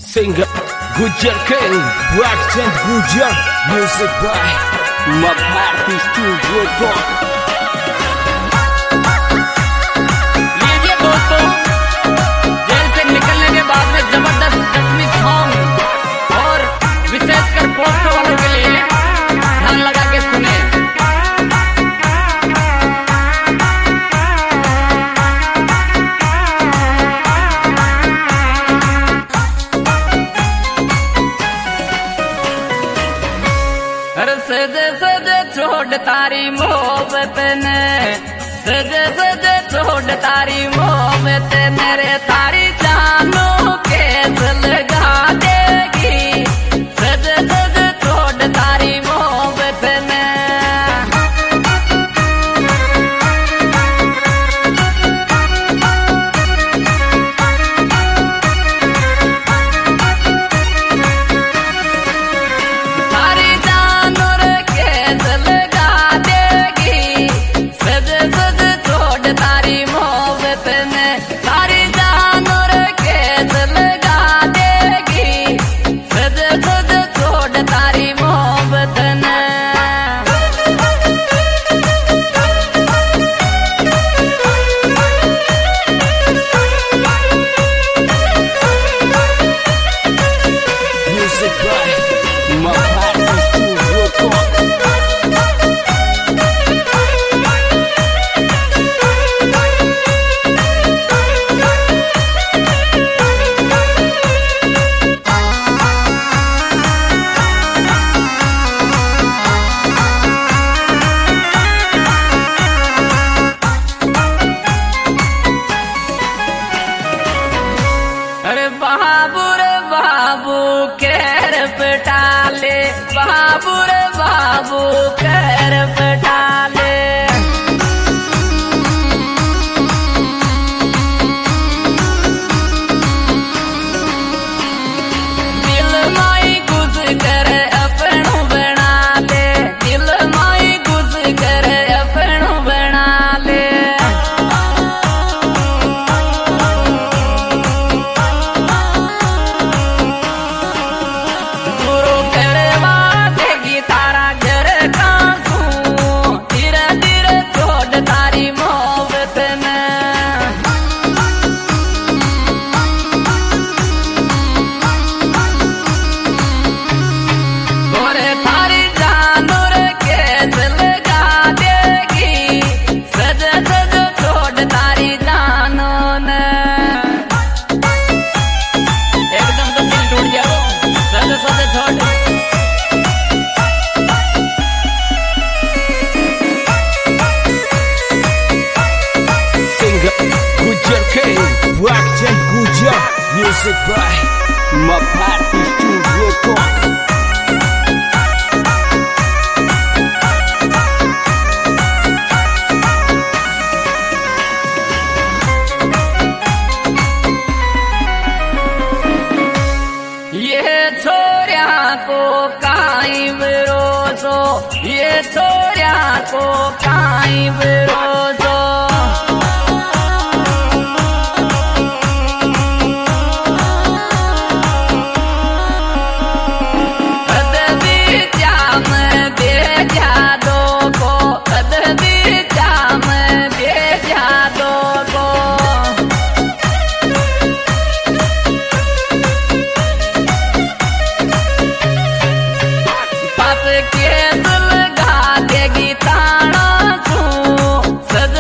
Singer Gujar King, Blackcent Gujar, music by Mabharti Studio Talk. लीजिए दोस्तों, जेल से निकलने के बाद में जबरदस्त जख्मी सॉन्ग और विशेषकर पोस्टर वालों के लिए ध्यान लगा के सुने। सजे सजे छोड़ तारी मोहब्बत ने, सजे सजे छोड़ तारी मोहब्बत मेरे तारी जानों केस लगा देगी। सजे सजे छोड़ तारी मोहब्बत ने, बाबू रे बाबू कैर पटाले, बाबू रे बाबू कैर पटाले। दिल माई घुस कर अपनू बना ले, दिल माई घुस कर अपनू बना ले। Blackcent Gujar, music by Mabharti Studio Talk. ये छोरिया को काई विरोजो, ये छोरिया को काई विरोजो। केस लगा देगी ताना तू, सज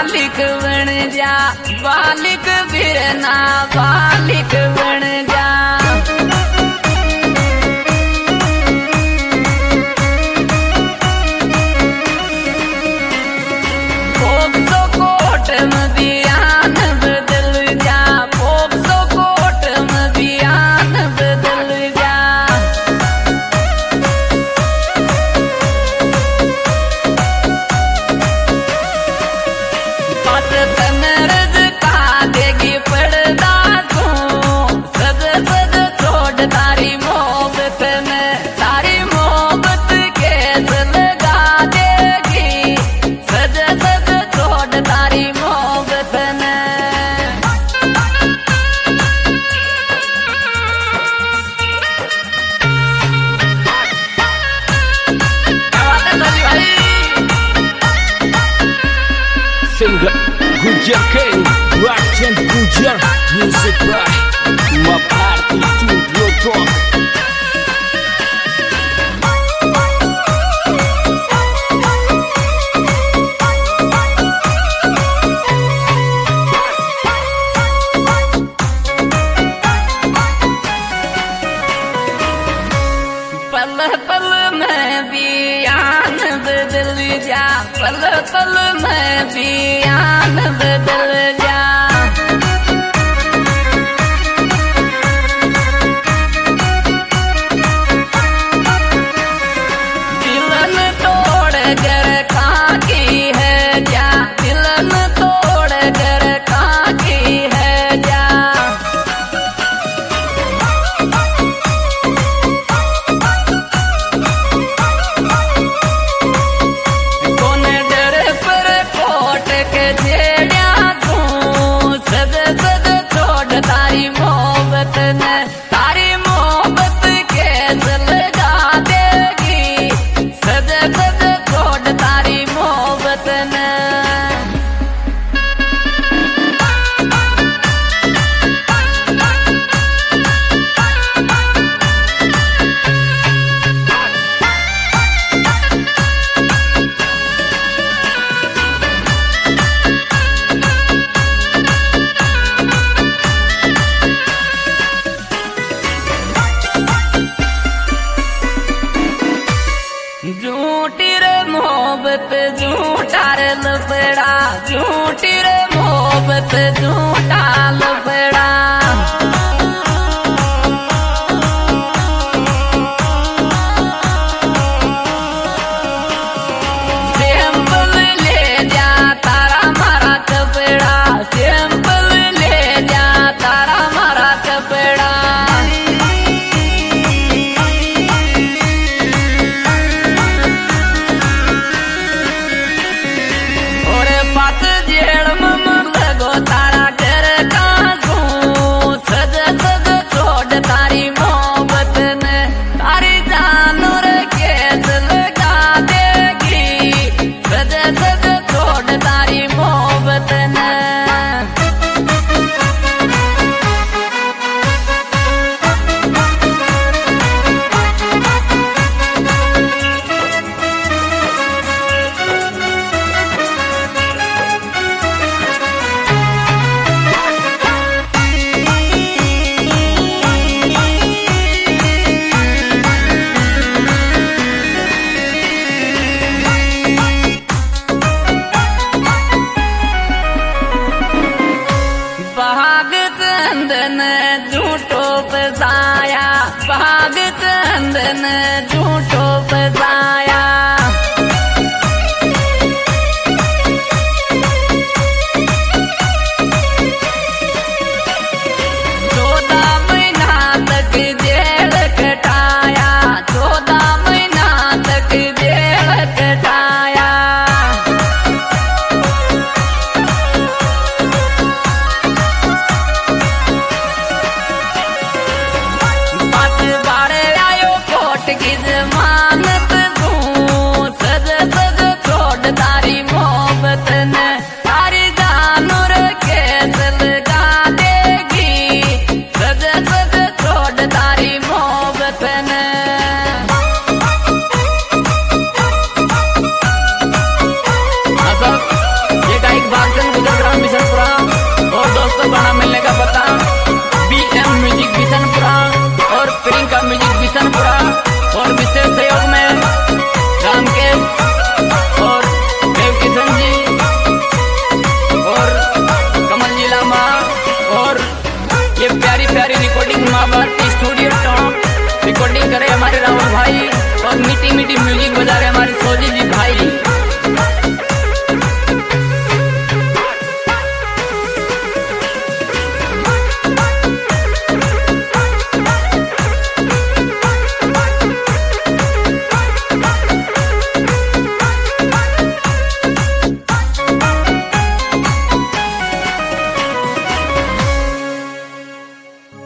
बालिक बन जा, बालिक बिरना बालिक बन जा। पोक्सो कोर्ट में बयान बदल जा, पोक्सो कोर्ट में बयान बदल जा। बात तनरज का देगी पड़दा तू, सद सद छोड़ तारी मोहब्बत में, तारी मोहब्बत केस लगा देगी, सद सद छोड़ तारी मोहब्बत में। क्या बात है सोनी भाई? Singer Gujar King, Blackchant Gujar, music by My Party Studio Talk. पल पल में बयान बदल जा, पल पल में बयान बदल जा। दिलन तोड़ कर खाकी है जा, दिलन तोड़ कर खाकी है जा। कौन डर पर कोट के छेड़ा तू, सद सद छोड़ तारी मोहब्बत ने, तारी मोहब्बत केस लगा देगी, सद सद छोड़ तारी मोहब्बत ने। झूठी रे मोहब्बत झूठा रे लफड़ा, झूठी रे मोहब्बत झूठा लफड़ा। सैंपल ले जा तारा मारा कपड़ा, सैंपल ले जा तारा मारा कपड़ा। और बात जेड़ मम लगो तारा कर कासू, सद सद छोड़ तारी मोहब्बत ने, तारी जानवर केस लगा देगी, सद सद छोड़ तारी मोहब्बत ने। भाग चंदन झूठो फसाया, भाग चंदन झूठो फसाया।